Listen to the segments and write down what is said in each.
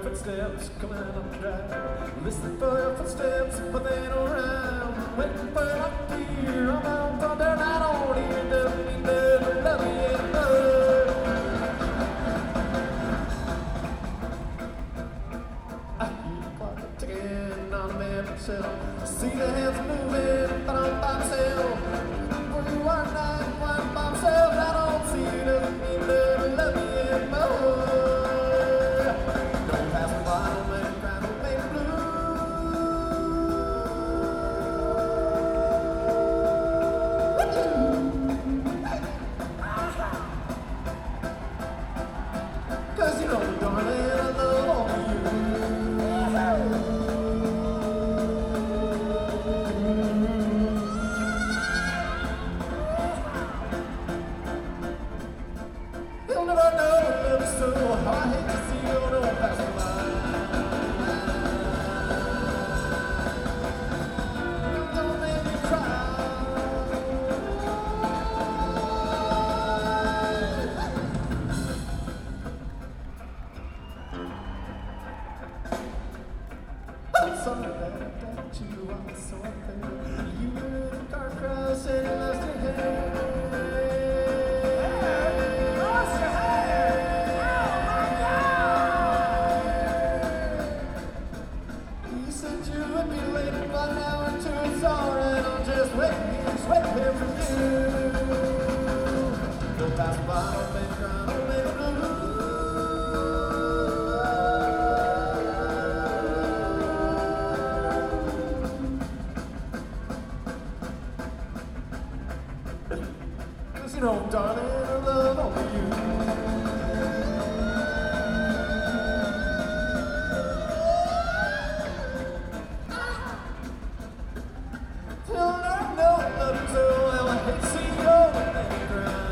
footsteps coming up the drive. Listening for your footsteps, but they ain't around. Waiting for your dear, I'm out on their night on here. Doesn't mean they'll love you anymore. I hear the clock ticking on the mantel shelf. I see the hands moving, but I'm by myself. Where you are tonight, I'm by myself. I don't see you, doesn't mean they'll love you anymore. Don't pass the bottle, man, crying to make it blue. Cause you know, darling, I love all of you. You'll never know what love is so hard. I hate to see you don't pass the line. Don't make me cry. I'm sorry that you are so unfair. You were in a car crash and you lost your hair. Lost your hair! Oh my God! You said you would be late, but now we're two. It's alright, I'm just waiting here for you. Don't pass by, don't make me cry, don't make me blue. Cause you know, darling, I love only you. Till I know I love you so well, I hate to see you go and let me cry.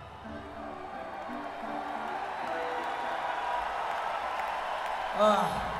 Ah.